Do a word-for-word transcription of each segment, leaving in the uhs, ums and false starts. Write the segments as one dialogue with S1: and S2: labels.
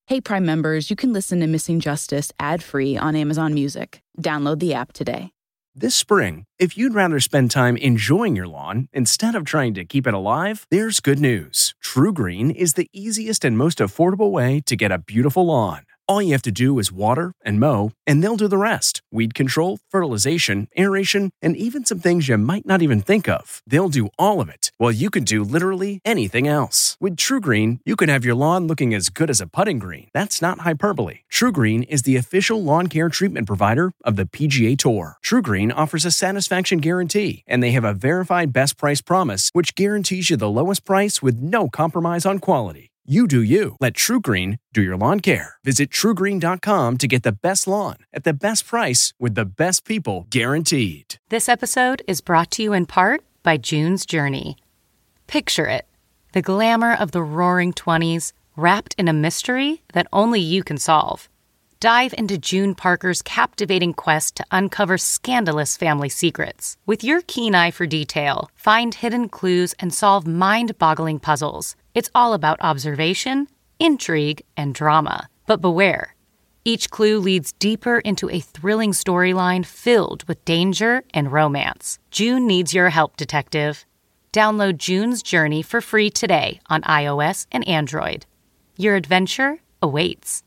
S1: Hey, Prime members, you can listen to Missing Justice ad-free on Amazon Music. Download the app today.
S2: This spring, if you'd rather spend time enjoying your lawn instead of trying to keep it alive, there's good news. True Green is the easiest and most affordable way to get a beautiful lawn. All you have to do is water and mow, and they'll do the rest. Weed control, fertilization, aeration, and even some things you might not even think of. They'll do all of it, while you can do literally anything else. With True Green, you can have your lawn looking as good as a putting green. That's not hyperbole. True Green is the official lawn care treatment provider of the P G A Tour. True Green offers a satisfaction guarantee, and they have a verified best price promise, which guarantees you the lowest price with no compromise on quality. You do you. Let True Green do your lawn care. Visit true green dot com to get the best lawn at the best price with the best people guaranteed.
S3: This episode is brought to you in part by June's Journey. Picture it, the glamour of the roaring twenties wrapped in a mystery that only you can solve. Dive into June Parker's captivating quest to uncover scandalous family secrets. With your keen eye for detail, find hidden clues and solve mind-boggling puzzles. It's all about observation, intrigue, and drama. But beware. Each clue leads deeper into a thrilling storyline filled with danger and romance. June needs your help, detective. Download June's Journey for free today on iOS and Android. Your adventure awaits.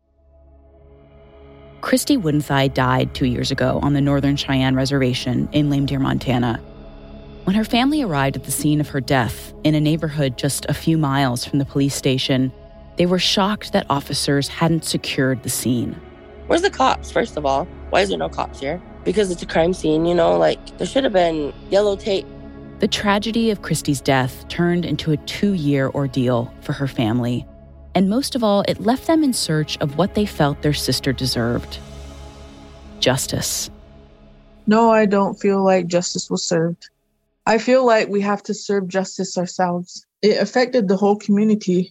S1: Christy Woodenthigh died two years ago on the Northern Cheyenne Reservation in Lame Deer, Montana. When her family arrived at the scene of her death in a neighborhood just a few miles from the police station, they were shocked that officers hadn't secured the scene.
S4: Where's the cops, first of all? Why is there no cops here? Because it's a crime scene, you know, like there should have been yellow tape.
S1: The tragedy of Christy's death turned into a two-year ordeal for her family. And most of all, it left them in search of what they felt their sister deserved. Justice.
S5: No, I don't feel like justice was served. I feel like we have to serve justice ourselves. It affected the whole community.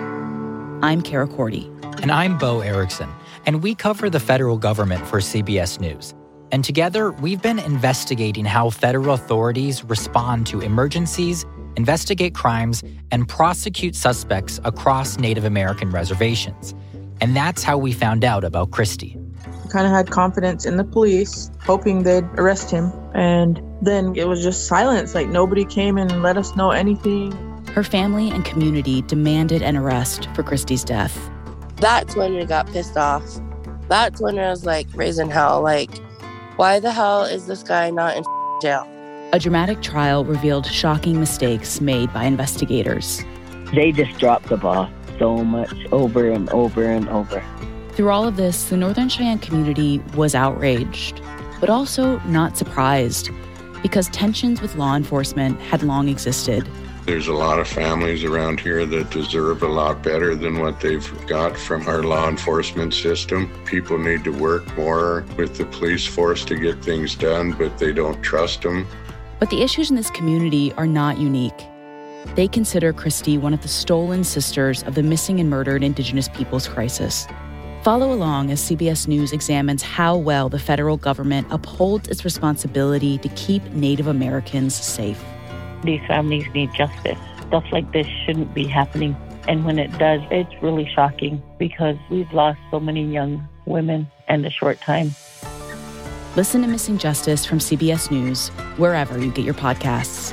S1: I'm Kara Cordy.
S6: And I'm Bo Erickson. And we cover the federal government for C B S News. And together, we've been investigating how federal authorities respond to emergencies, investigate crimes, and prosecute suspects across Native American reservations. And that's how we found out about Christy.
S5: I kind of had confidence in the police, hoping they'd arrest him. And then it was just silence, like nobody came and let us know anything.
S1: Her family and community demanded an arrest for Christy's death.
S4: That's when we got pissed off. That's when I was like raising hell, like, why the hell is this guy not in jail?
S1: A dramatic trial revealed shocking mistakes made by investigators.
S7: They just dropped the ball so much over and over and over.
S1: Through all of this, the Northern Cheyenne community was outraged, but also not surprised, because tensions with law enforcement had long existed.
S8: There's a lot of families around here that deserve a lot better than what they've got from our law enforcement system. People need to work more with the police force to get things done, but they don't trust them.
S1: But the issues in this community are not unique. They consider Christy one of the stolen sisters of the missing and murdered Indigenous peoples crisis. Follow along as C B S News examines how well the federal government upholds its responsibility to keep Native Americans safe.
S7: These families need justice. Stuff like this shouldn't be happening. And when it does, it's really shocking because we've lost so many young women in a short time.
S1: Listen to Missing Justice from C B S News, wherever you get your podcasts.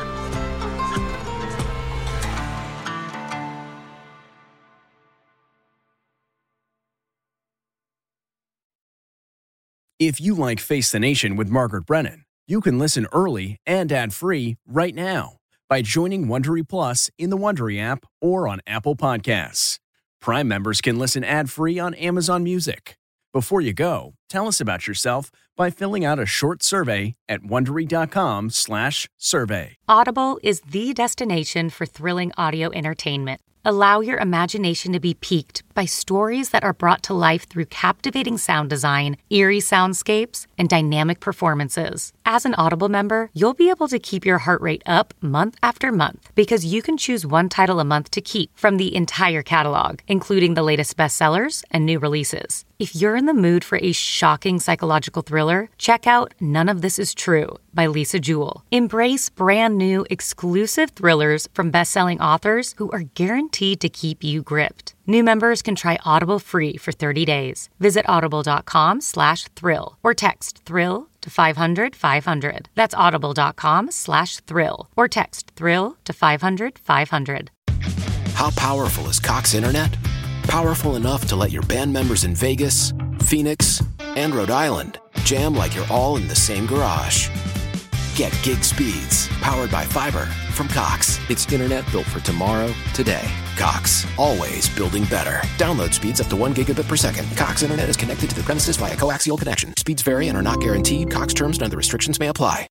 S2: If you like Face the Nation with Margaret Brennan, you can listen early and ad-free right now by joining Wondery Plus in the Wondery app or on Apple Podcasts. Prime members can listen ad-free on Amazon Music. Before you go, tell us about yourself by filling out a short survey at Wondery.com slash survey.
S3: Audible is the destination for thrilling audio entertainment. Allow your imagination to be piqued by stories that are brought to life through captivating sound design, eerie soundscapes, and dynamic performances. As an Audible member, you'll be able to keep your heart rate up month after month because you can choose one title a month to keep from the entire catalog, including the latest bestsellers and new releases. If you're in the mood for a shocking psychological thriller, check out None of This Is True by Lisa Jewell. Embrace brand new exclusive thrillers from best-selling authors who are guaranteed to keep you gripped. New members can try Audible free for thirty days. Visit audible.com slash thrill or text thrill to five hundred five hundred. That's audible.com slash thrill or text thrill to five hundred five hundred.
S9: How powerful is Cox Internet? Powerful enough to let your band members in Vegas, Phoenix, and Rhode Island jam like you're all in the same garage. Get gig speeds powered by fiber from Cox. It's internet built for tomorrow, today. Cox, always building better. Download speeds up to one gigabit per second. Cox Internet is connected to the premises via coaxial connection. Speeds vary and are not guaranteed. Cox terms and other restrictions may apply.